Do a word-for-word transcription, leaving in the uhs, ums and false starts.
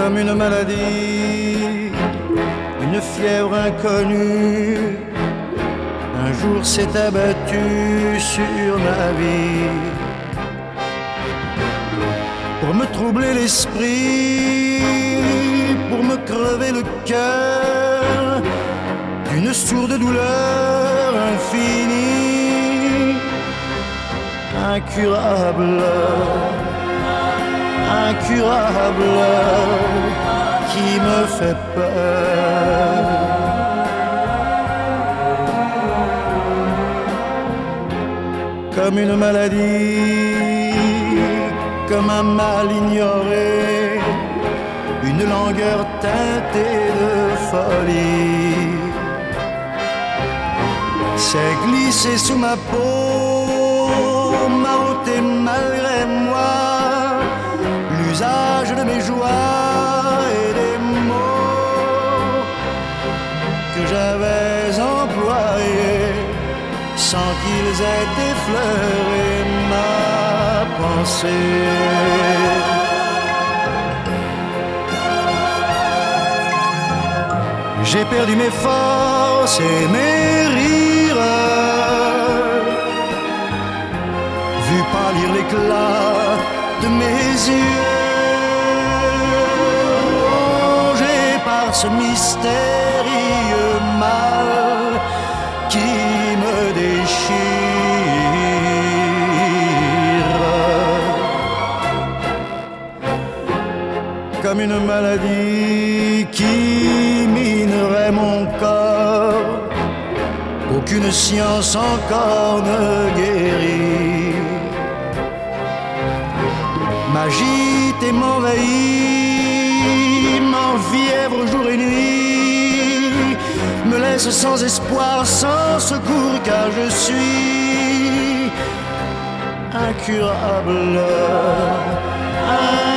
comme une maladie, une fièvre inconnue, un jour s'est abattu sur ma vie pour me troubler l'esprit, pour me crever le cœur d'une sourde douleur infinie, incurable, incurable, qui me fait peur. Comme une maladie, comme un mal ignoré, une langueur teintée de folie s'est glissée sous ma peau, m'a ôté malgré moi l'usage de mes joies et des mots que j'avais employés sans qu'ils aient effleuré ma pensée. J'ai perdu mes forces et mes rires, vu pâlir l'éclat de mes yeux, rongé par ce mystérieux mal qui me déchire. Comme une maladie qui minerait mon corps, qu'aucune science encore ne guérit, m'agite et m'envahit, m'enfièvre jour et nuit, me laisse sans espoir, sans secours, car je suis incurable, incurable.